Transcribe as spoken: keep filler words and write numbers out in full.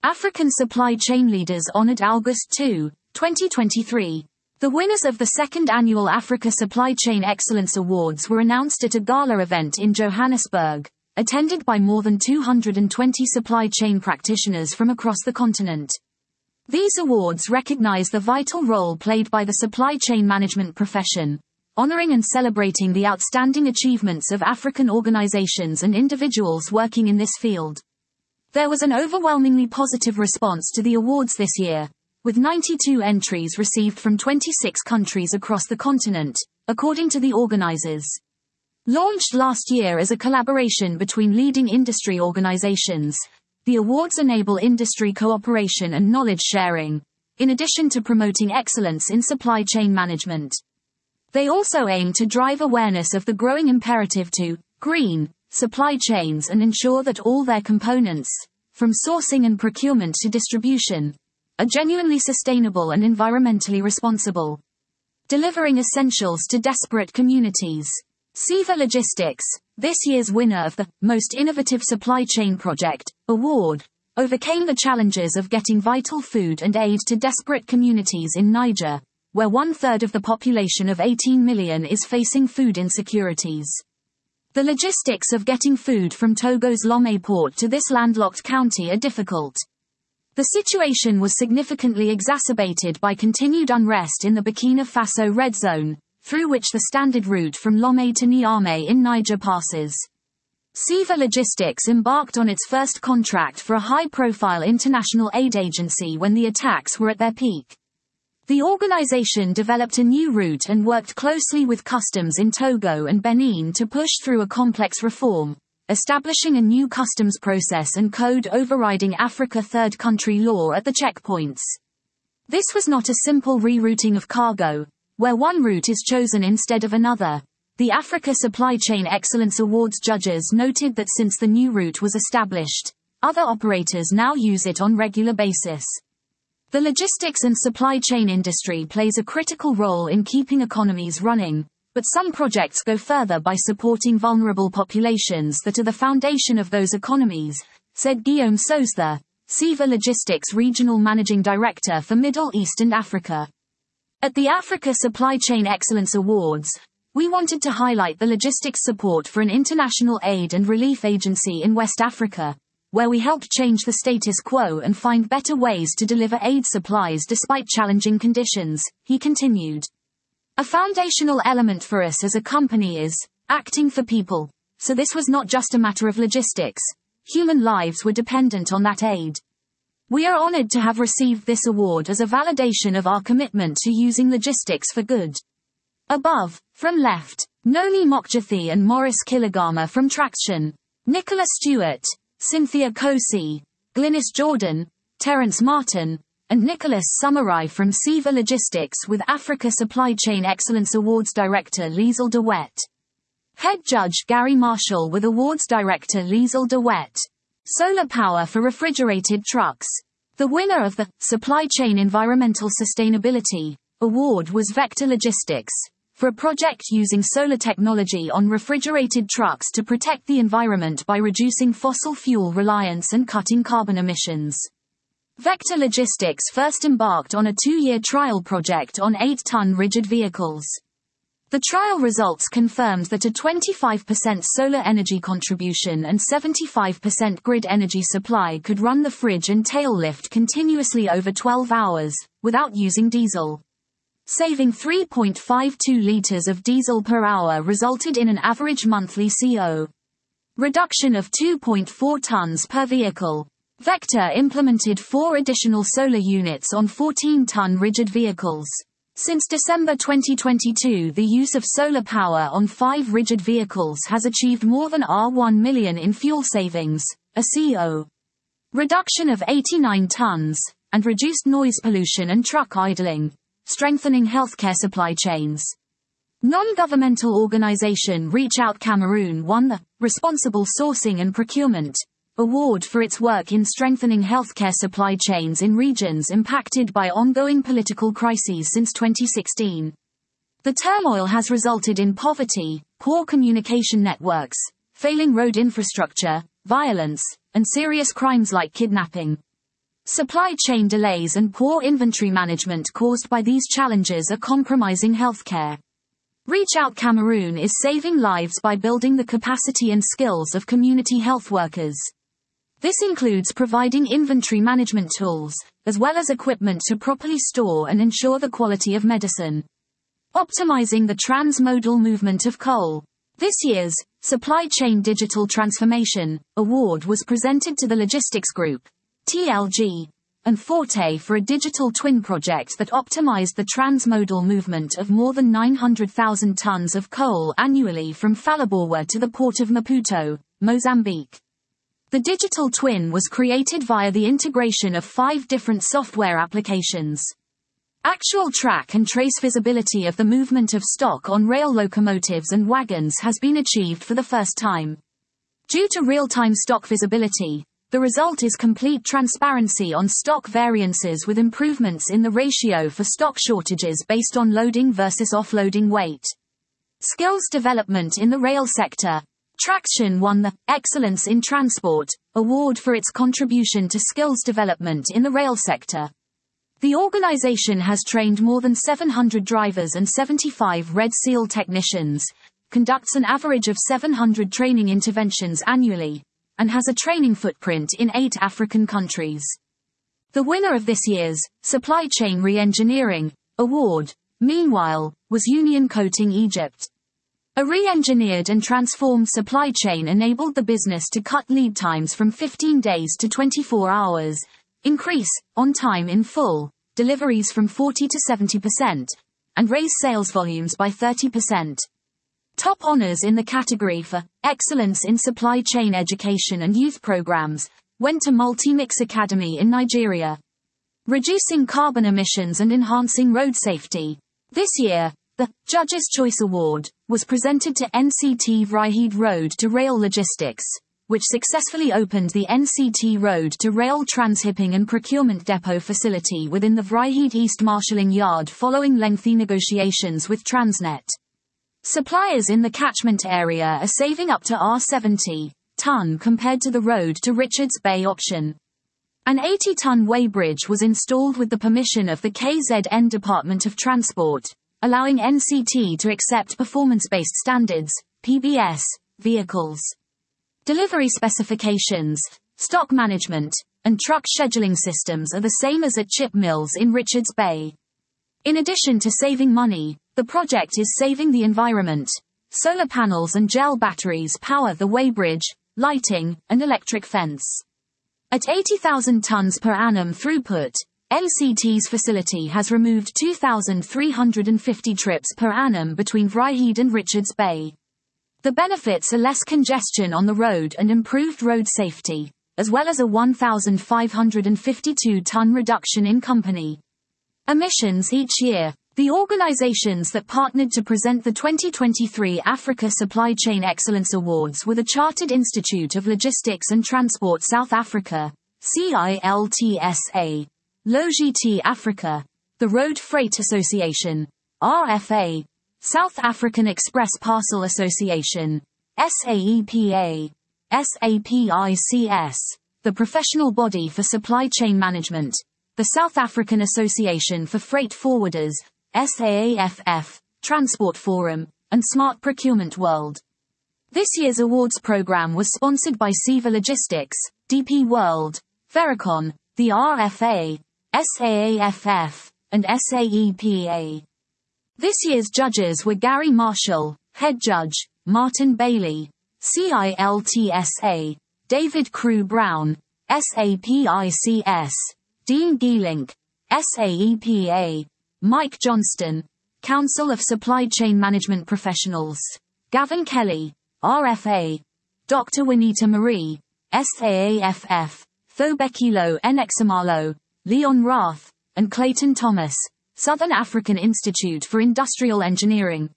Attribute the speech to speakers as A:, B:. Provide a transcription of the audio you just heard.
A: African Supply Chain Leaders honored August second, twenty twenty-three. The winners of the second annual Africa Supply Chain Excellence Awards were announced at a gala event in Johannesburg, attended by more than two hundred twenty supply chain practitioners from across the continent. These awards recognize the vital role played by the supply chain management profession, honoring and celebrating the outstanding achievements of African organizations and individuals working in this field. There was an overwhelmingly positive response to the awards this year, with ninety-two entries received from twenty-six countries across the continent, according to the organizers. Launched last year as a collaboration between leading industry organizations, the awards enable industry cooperation and knowledge sharing, in addition to promoting excellence in supply chain management. They also aim to drive awareness of the growing imperative to green supply chains and ensure that all their components, from sourcing and procurement to distribution, are genuinely sustainable and environmentally responsible. Delivering essentials to desperate communities. CEVA Logistics, this year's winner of the Most Innovative Supply Chain Project award, overcame the challenges of getting vital food and aid to desperate communities in Niger, where one-third of the population of eighteen million is facing food insecurities. The logistics of getting food from Togo's Lomé port to this landlocked county are difficult. The situation was significantly exacerbated by continued unrest in the Burkina Faso Red Zone, through which the standard route from Lomé to Niamey in Niger passes. CEVA Logistics embarked on its first contract for a high-profile international aid agency when the attacks were at their peak. The organization developed a new route and worked closely with customs in Togo and Benin to push through a complex reform, establishing a new customs process and code overriding Africa third country law at the checkpoints. This was not a simple rerouting of cargo, where one route is chosen instead of another. The Africa Supply Chain Excellence Awards judges noted that since the new route was established, other operators now use it on regular basis. The logistics and supply chain industry plays a critical role in keeping economies running, but some projects go further by supporting vulnerable populations that are the foundation of those economies, said Guillaume Sozda, CEVA Logistics Regional Managing Director for Middle East and Africa. At the Africa Supply Chain Excellence Awards, we wanted to highlight the logistics support for an international aid and relief agency in West Africa, where we helped change the status quo and find better ways to deliver aid supplies despite challenging conditions, he continued. A foundational element for us as a company is acting for people, so this was not just a matter of logistics. Human lives were dependent on that aid. We are honored to have received this award as a validation of our commitment to using logistics for good. Above, from left, Noni Mokjathi and Morris Kilagama from Traction, Nicola Stewart, Cynthia Kosi, Glynis Jordan, Terence Martin, and Nicholas Summerai from CEVA Logistics with Africa Supply Chain Excellence Awards Director Liesl de Wet. Head Judge Gary Marshall with Awards Director Liesl de Wet. Solar Power for Refrigerated Trucks. The winner of the Supply Chain Environmental Sustainability Award was Vector Logistics, for a project using solar technology on refrigerated trucks to protect the environment by reducing fossil fuel reliance and cutting carbon emissions. Vector Logistics first embarked on a two-year trial project on eight-ton rigid vehicles. The trial results confirmed that a twenty-five percent solar energy contribution and seventy-five percent grid energy supply could run the fridge and tail lift continuously over twelve hours, without using diesel. Saving three point five two liters of diesel per hour resulted in an average monthly C O reduction of two point four tons per vehicle. Vector implemented four additional solar units on fourteen-ton rigid vehicles. Since December twenty twenty-two, the use of solar power on five rigid vehicles has achieved more than one million in fuel savings, a C O reduction of eighty-nine tons, and reduced noise pollution and truck idling, strengthening healthcare supply chains. Non-governmental organization Reach Out Cameroon won the Responsible Sourcing and Procurement Award for its work in strengthening healthcare supply chains in regions impacted by ongoing political crises since twenty sixteen. The turmoil has resulted in poverty, poor communication networks, failing road infrastructure, violence, and serious crimes like kidnapping. Supply chain delays and poor inventory management caused by these challenges are compromising healthcare. Reach Out Cameroon is saving lives by building the capacity and skills of community health workers. This includes providing inventory management tools, as well as equipment to properly store and ensure the quality of medicine. Optimizing the transmodal movement of coal. This year's Supply Chain Digital Transformation Award was presented to the Logistics Group, T L G, and Forte for a digital twin project that optimized the transmodal movement of more than nine hundred thousand tons of coal annually from Phalaborwa to the port of Maputo, Mozambique. The digital twin was created via the integration of five different software applications. Actual track and trace visibility of the movement of stock on rail locomotives and wagons has been achieved for the first time. Due to real-time stock visibility, the result is complete transparency on stock variances with improvements in the ratio for stock shortages based on loading versus offloading weight. Skills development in the rail sector. Traxion won the Excellence in Transport award for its contribution to skills development in the rail sector. The organization has trained more than seven hundred drivers and seventy-five Red Seal technicians, conducts an average of seven hundred training interventions annually, and has a training footprint in eight African countries. The winner of this year's Supply Chain Re-Engineering Award, meanwhile, was Union Coating Egypt. A re-engineered and transformed supply chain enabled the business to cut lead times from fifteen days to twenty-four hours, increase on time in full deliveries from forty to seventy percent, and raise sales volumes by thirty percent. Top honors in the category for Excellence in Supply Chain Education and Youth Programs went to Multi-Mix Academy in Nigeria. Reducing carbon emissions and enhancing road safety. This year, the Judges' Choice Award was presented to N C T Vryheid Road to Rail Logistics, which successfully opened the N C T Road to Rail Transhipping and Procurement Depot facility within the Vryheid East Marshalling Yard following lengthy negotiations with Transnet. Suppliers in the catchment area are saving up to R seventy ton compared to the road to Richards Bay option. An eighty ton weighbridge was installed with the permission of the K Z N Department of Transport, allowing N C T to accept performance-based standards, P B S, vehicles. Delivery specifications, stock management, and truck scheduling systems are the same as at chip mills in Richards Bay. In addition to saving money, the project is saving the environment. Solar panels and gel batteries power the weighbridge, lighting, and electric fence. At eighty thousand tons per annum throughput, N C T's facility has removed two thousand three hundred fifty trips per annum between Vryheid and Richards Bay. The benefits are less congestion on the road and improved road safety, as well as a one thousand five hundred fifty-two ton reduction in company emissions each year. The organizations that partnered to present the twenty twenty-three Africa Supply Chain Excellence Awards were the Chartered Institute of Logistics and Transport South Africa, C I L T S A, Logiti Africa, the Road Freight Association, R F A, South African Express Parcel Association, S A E P A, S A P I C S, the Professional Body for Supply Chain Management, the South African Association for Freight Forwarders, S A A F F, Transport Forum, and Smart Procurement World. This year's awards program was sponsored by Seva Logistics, D P World, Vericon, the R F A, S A A F F, and S A E P A. This year's judges were Gary Marshall, Head Judge, Martin Bailey, C I L T S A, David Crew Brown, S A P I C S, Dean Geelink, S A E P A, Mike Johnston, Council of Supply Chain Management Professionals, Gavin Kelly, R F A, Doctor Winita Marie, S A A F F, Thobekilo Nxamalo, Leon Rath, and Clayton Thomas, Southern African Institute for Industrial Engineering.